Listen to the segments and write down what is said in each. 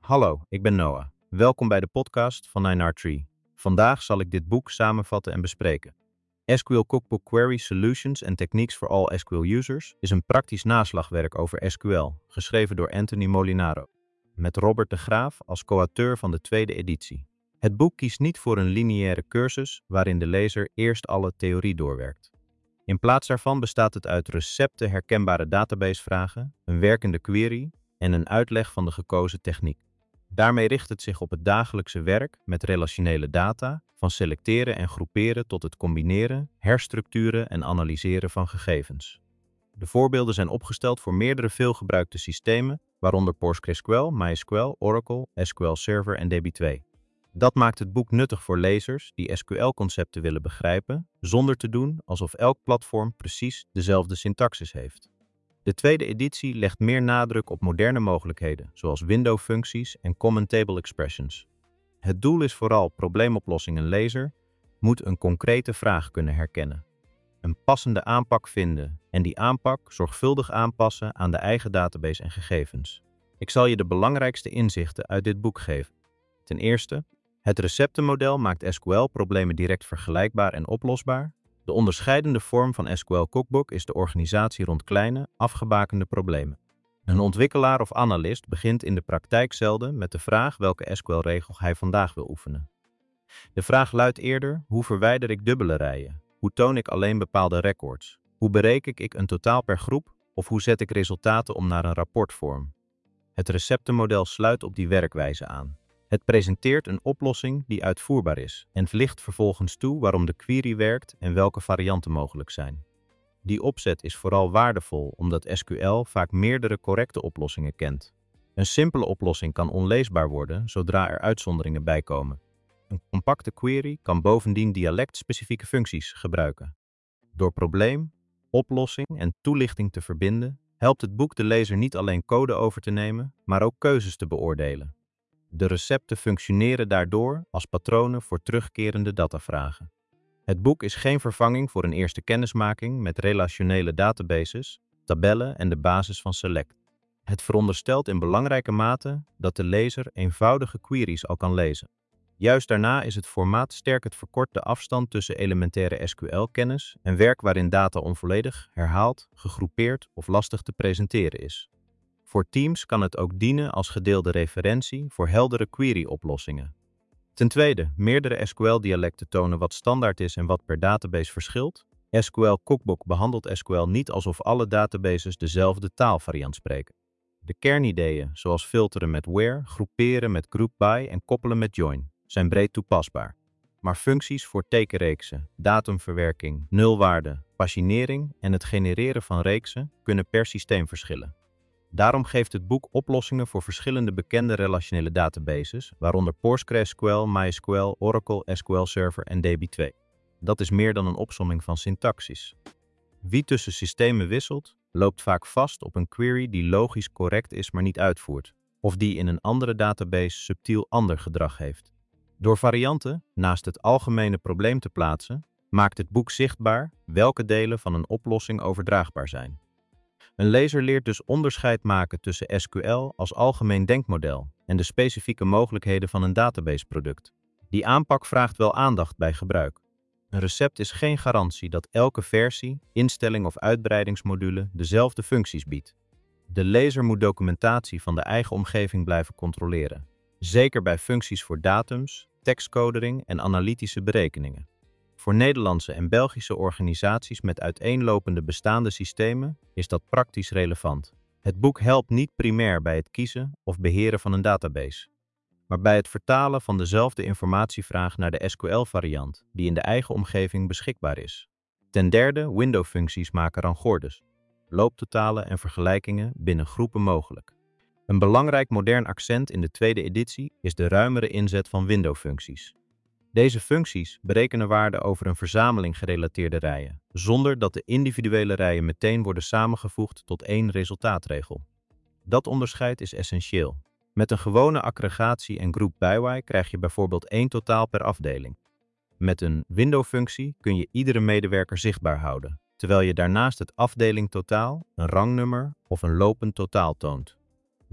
Hallo, ik ben Noah. Welkom bij de podcast van 9R3. Vandaag zal ik dit boek samenvatten en bespreken. SQL Cookbook Query Solutions and Techniques for All SQL Users is een praktisch naslagwerk over SQL, geschreven door Anthony Molinaro, met Robert de Graaf als co-auteur van de tweede editie. Het boek kiest niet voor een lineaire cursus waarin de lezer eerst alle theorie doorwerkt. In plaats daarvan bestaat het uit recepten herkenbare databasevragen, een werkende query en een uitleg van de gekozen techniek. Daarmee richt het zich op het dagelijkse werk met relationele data, van selecteren en groeperen tot het combineren, herstructuren en analyseren van gegevens. De voorbeelden zijn opgesteld voor meerdere veelgebruikte systemen, waaronder PostgreSQL, MySQL, Oracle, SQL Server en DB2. Dat maakt het boek nuttig voor lezers die SQL-concepten willen begrijpen, zonder te doen alsof elk platform precies dezelfde syntaxis heeft. De tweede editie legt meer nadruk op moderne mogelijkheden, zoals window-functies en common table expressions. Het doel is vooral probleemoplossing. Een lezer moet een concrete vraag kunnen herkennen, een passende aanpak vinden en die aanpak zorgvuldig aanpassen aan de eigen database en gegevens. Ik zal je de belangrijkste inzichten uit dit boek geven. Ten eerste, het receptenmodel maakt SQL-problemen direct vergelijkbaar en oplosbaar. De onderscheidende vorm van SQL Cookbook is de organisatie rond kleine, afgebakende problemen. Een ontwikkelaar of analist begint in de praktijk zelden met de vraag welke SQL-regel hij vandaag wil oefenen. De vraag luidt eerder: hoe verwijder ik dubbele rijen? Hoe toon ik alleen bepaalde records? Hoe bereken ik een totaal per groep? Of hoe zet ik resultaten om naar een rapportvorm? Het receptenmodel sluit op die werkwijze aan. Het presenteert een oplossing die uitvoerbaar is en licht vervolgens toe waarom de query werkt en welke varianten mogelijk zijn. Die opzet is vooral waardevol omdat SQL vaak meerdere correcte oplossingen kent. Een simpele oplossing kan onleesbaar worden zodra er uitzonderingen bij komen. Een compacte query kan bovendien dialectspecifieke functies gebruiken. Door probleem, oplossing en toelichting te verbinden, helpt het boek de lezer niet alleen code over te nemen, maar ook keuzes te beoordelen. De recepten functioneren daardoor als patronen voor terugkerende datavragen. Het boek is geen vervanging voor een eerste kennismaking met relationele databases, tabellen en de basis van Select. Het veronderstelt in belangrijke mate dat de lezer eenvoudige queries al kan lezen. Juist daarna is het formaat sterk het verkort de afstand tussen elementaire SQL-kennis en werk waarin data onvolledig, herhaald, gegroepeerd of lastig te presenteren is. Voor teams kan het ook dienen als gedeelde referentie voor heldere query-oplossingen. Ten tweede, meerdere SQL-dialecten tonen wat standaard is en wat per database verschilt. SQL Cookbook behandelt SQL niet alsof alle databases dezelfde taalvariant spreken. De kernideeën, zoals filteren met where, groeperen met group by en koppelen met join, zijn breed toepasbaar. Maar functies voor tekenreeksen, datumverwerking, nulwaarde, paginering en het genereren van reeksen kunnen per systeem verschillen. Daarom geeft het boek oplossingen voor verschillende bekende relationele databases, waaronder PostgreSQL, MySQL, Oracle, SQL Server en DB2. Dat is meer dan een opsomming van syntaxis. Wie tussen systemen wisselt, loopt vaak vast op een query die logisch correct is, maar niet uitvoert, of die in een andere database subtiel ander gedrag heeft. Door varianten naast het algemene probleem te plaatsen, maakt het boek zichtbaar welke delen van een oplossing overdraagbaar zijn. Een lezer leert dus onderscheid maken tussen SQL als algemeen denkmodel en de specifieke mogelijkheden van een databaseproduct. Die aanpak vraagt wel aandacht bij gebruik. Een recept is geen garantie dat elke versie, instelling of uitbreidingsmodule dezelfde functies biedt. De lezer moet documentatie van de eigen omgeving blijven controleren, zeker bij functies voor datums, tekstcodering en analytische berekeningen. Voor Nederlandse en Belgische organisaties met uiteenlopende bestaande systemen is dat praktisch relevant. Het boek helpt niet primair bij het kiezen of beheren van een database, maar bij het vertalen van dezelfde informatievraag naar de SQL-variant die in de eigen omgeving beschikbaar is. Ten derde, window-functies maken rangordes, looptotalen en vergelijkingen binnen groepen mogelijk. Een belangrijk modern accent in de tweede editie is de ruimere inzet van window-functies. Deze functies berekenen waarden over een verzameling gerelateerde rijen, zonder dat de individuele rijen meteen worden samengevoegd tot één resultaatregel. Dat onderscheid is essentieel. Met een gewone aggregatie en group by krijg je bijvoorbeeld één totaal per afdeling. Met een window-functie kun je iedere medewerker zichtbaar houden, terwijl je daarnaast het afdelingtotaal, een rangnummer of een lopend totaal toont.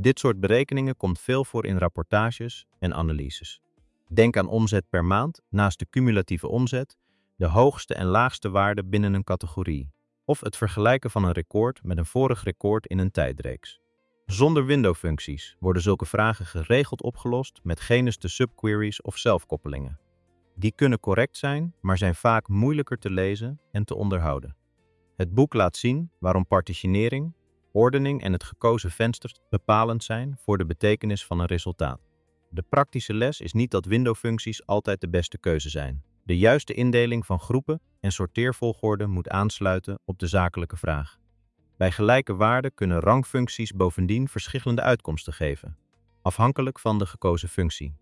Dit soort berekeningen komt veel voor in rapportages en analyses. Denk aan omzet per maand naast de cumulatieve omzet, de hoogste en laagste waarde binnen een categorie, of het vergelijken van een record met een vorig record in een tijdreeks. Zonder window-functies worden zulke vragen geregeld opgelost met genuste subqueries of zelfkoppelingen. Die kunnen correct zijn, maar zijn vaak moeilijker te lezen en te onderhouden. Het boek laat zien waarom partitionering, ordening en het gekozen venster bepalend zijn voor de betekenis van een resultaat. De praktische les is niet dat window-functies altijd de beste keuze zijn. De juiste indeling van groepen en sorteervolgorde moet aansluiten op de zakelijke vraag. Bij gelijke waarden kunnen rangfuncties bovendien verschillende uitkomsten geven, afhankelijk van de gekozen functie.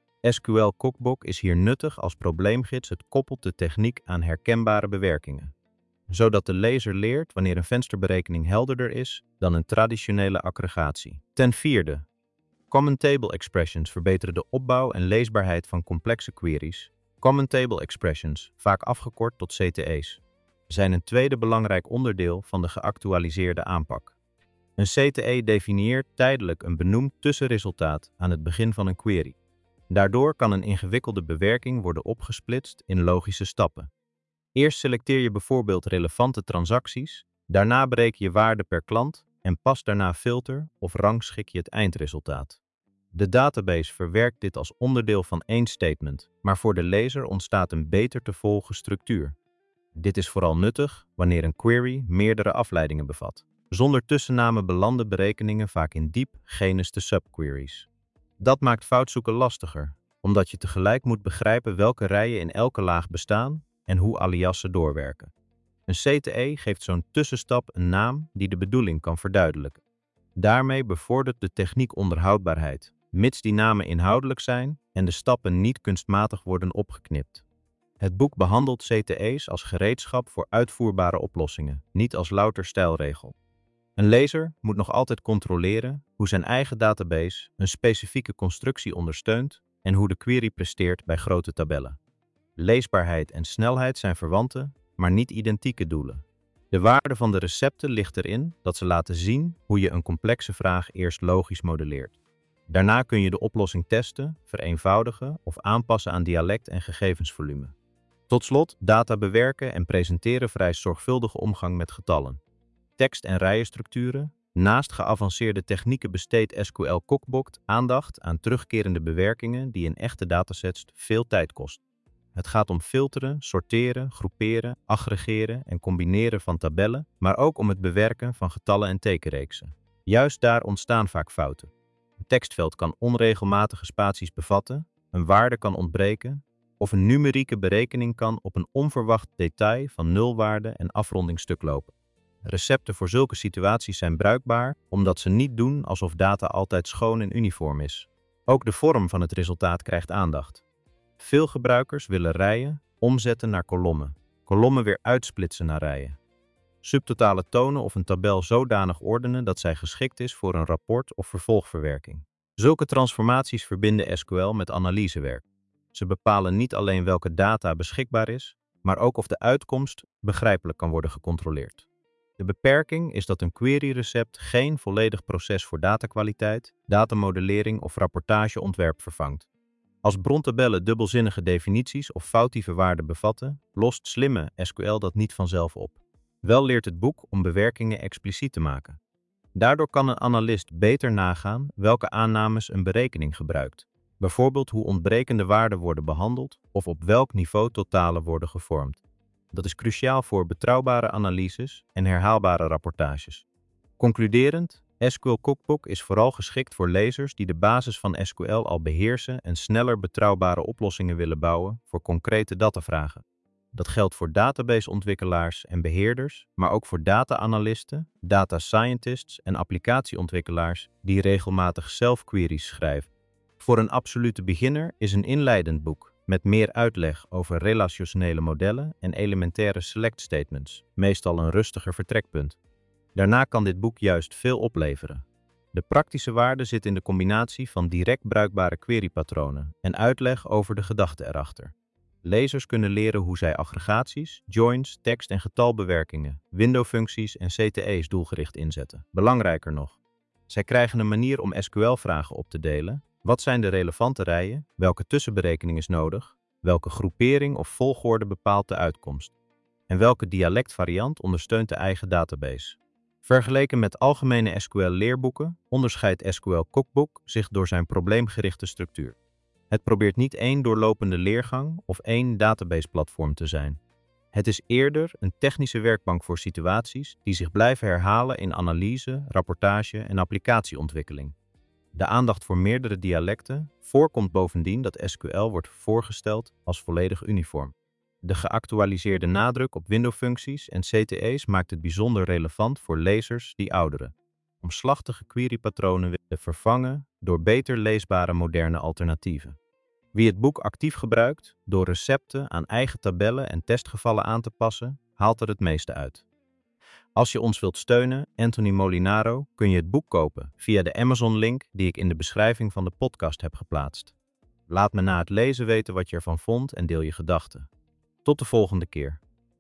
SQL Cookbook is hier nuttig als probleemgids. Het koppelt de techniek aan herkenbare bewerkingen, zodat de lezer leert wanneer een vensterberekening helderder is dan een traditionele aggregatie. Ten vierde, Common Table Expressions verbeteren de opbouw en leesbaarheid van complexe queries. Common Table Expressions, vaak afgekort tot CTE's, zijn een tweede belangrijk onderdeel van de geactualiseerde aanpak. Een CTE definieert tijdelijk een benoemd tussenresultaat aan het begin van een query. Daardoor kan een ingewikkelde bewerking worden opgesplitst in logische stappen. Eerst selecteer je bijvoorbeeld relevante transacties, daarna bereken je waarde per klant en pas daarna filter of rangschik je het eindresultaat. De database verwerkt dit als onderdeel van één statement, maar voor de lezer ontstaat een beter te volgen structuur. Dit is vooral nuttig wanneer een query meerdere afleidingen bevat. Zonder tussennamen belanden berekeningen vaak in diep genuste subqueries. Dat maakt foutzoeken lastiger, omdat je tegelijk moet begrijpen welke rijen in elke laag bestaan en hoe aliassen doorwerken. Een CTE geeft zo'n tussenstap een naam die de bedoeling kan verduidelijken. Daarmee bevordert de techniek onderhoudbaarheid, mits die namen inhoudelijk zijn en de stappen niet kunstmatig worden opgeknipt. Het boek behandelt CTE's als gereedschap voor uitvoerbare oplossingen, niet als louter stijlregel. Een lezer moet nog altijd controleren hoe zijn eigen database een specifieke constructie ondersteunt en hoe de query presteert bij grote tabellen. Leesbaarheid en snelheid zijn verwante, maar niet identieke doelen. De waarde van de recepten ligt erin dat ze laten zien hoe je een complexe vraag eerst logisch modelleert. Daarna kun je de oplossing testen, vereenvoudigen of aanpassen aan dialect en gegevensvolume. Tot slot, data bewerken en presenteren vereist zorgvuldige omgang met getallen. Tekst- en rijenstructuren. Naast geavanceerde technieken besteedt SQL Cookbook aandacht aan terugkerende bewerkingen die in echte datasets veel tijd kosten. Het gaat om filteren, sorteren, groeperen, aggregeren en combineren van tabellen, maar ook om het bewerken van getallen en tekenreeksen. Juist daar ontstaan vaak fouten. Een tekstveld kan onregelmatige spaties bevatten, een waarde kan ontbreken, of een numerieke berekening kan op een onverwacht detail van nulwaarde en afronding stuk lopen. Recepten voor zulke situaties zijn bruikbaar, omdat ze niet doen alsof data altijd schoon en uniform is. Ook de vorm van het resultaat krijgt aandacht. Veel gebruikers willen rijen omzetten naar kolommen, kolommen weer uitsplitsen naar rijen. Subtotale tonen of een tabel zodanig ordenen dat zij geschikt is voor een rapport of vervolgverwerking. Zulke transformaties verbinden SQL met analysewerk. Ze bepalen niet alleen welke data beschikbaar is, maar ook of de uitkomst begrijpelijk kan worden gecontroleerd. De beperking is dat een query-recept geen volledig proces voor datakwaliteit, datamodellering of rapportageontwerp vervangt. Als brontabellen dubbelzinnige definities of foutieve waarden bevatten, lost slimme SQL dat niet vanzelf op. Wel leert het boek om bewerkingen expliciet te maken. Daardoor kan een analist beter nagaan welke aannames een berekening gebruikt. Bijvoorbeeld hoe ontbrekende waarden worden behandeld of op welk niveau totalen worden gevormd. Dat is cruciaal voor betrouwbare analyses en herhaalbare rapportages. Concluderend, SQL Cookbook is vooral geschikt voor lezers die de basis van SQL al beheersen en sneller betrouwbare oplossingen willen bouwen voor concrete datavragen. Dat geldt voor databaseontwikkelaars en beheerders, maar ook voor data-analysten, data scientists en applicatieontwikkelaars die regelmatig zelf queries schrijven. Voor een absolute beginner is een inleidend boek met meer uitleg over relationele modellen en elementaire select statements, meestal een rustiger vertrekpunt. Daarna kan dit boek juist veel opleveren. De praktische waarde zit in de combinatie van direct bruikbare querypatronen en uitleg over de gedachte erachter. Lezers kunnen leren hoe zij aggregaties, joins, tekst- en getalbewerkingen, windowfuncties en CTE's doelgericht inzetten. Belangrijker nog, Zij krijgen een manier om SQL-vragen op te delen. Wat zijn de relevante rijen? Welke tussenberekening is nodig? Welke groepering of volgorde bepaalt de uitkomst? En welke dialectvariant ondersteunt de eigen database? Vergeleken met algemene SQL-leerboeken onderscheidt SQL Cookbook zich door zijn probleemgerichte structuur. Het probeert niet één doorlopende leergang of één databaseplatform te zijn. Het is eerder een technische werkbank voor situaties die zich blijven herhalen in analyse, rapportage en applicatieontwikkeling. De aandacht voor meerdere dialecten voorkomt bovendien dat SQL wordt voorgesteld als volledig uniform. De geactualiseerde nadruk op windowfuncties en CTE's maakt het bijzonder relevant voor lezers die oudere, omslachtige querypatronen willen vervangen door beter leesbare moderne alternatieven. Wie het boek actief gebruikt, door recepten aan eigen tabellen en testgevallen aan te passen, haalt er het meeste uit. Als je ons wilt steunen, Anthony Molinaro, kun je het boek kopen via de Amazon-link die ik in de beschrijving van de podcast heb geplaatst. Laat me na het lezen weten wat je ervan vond en deel je gedachten. Tot de volgende keer.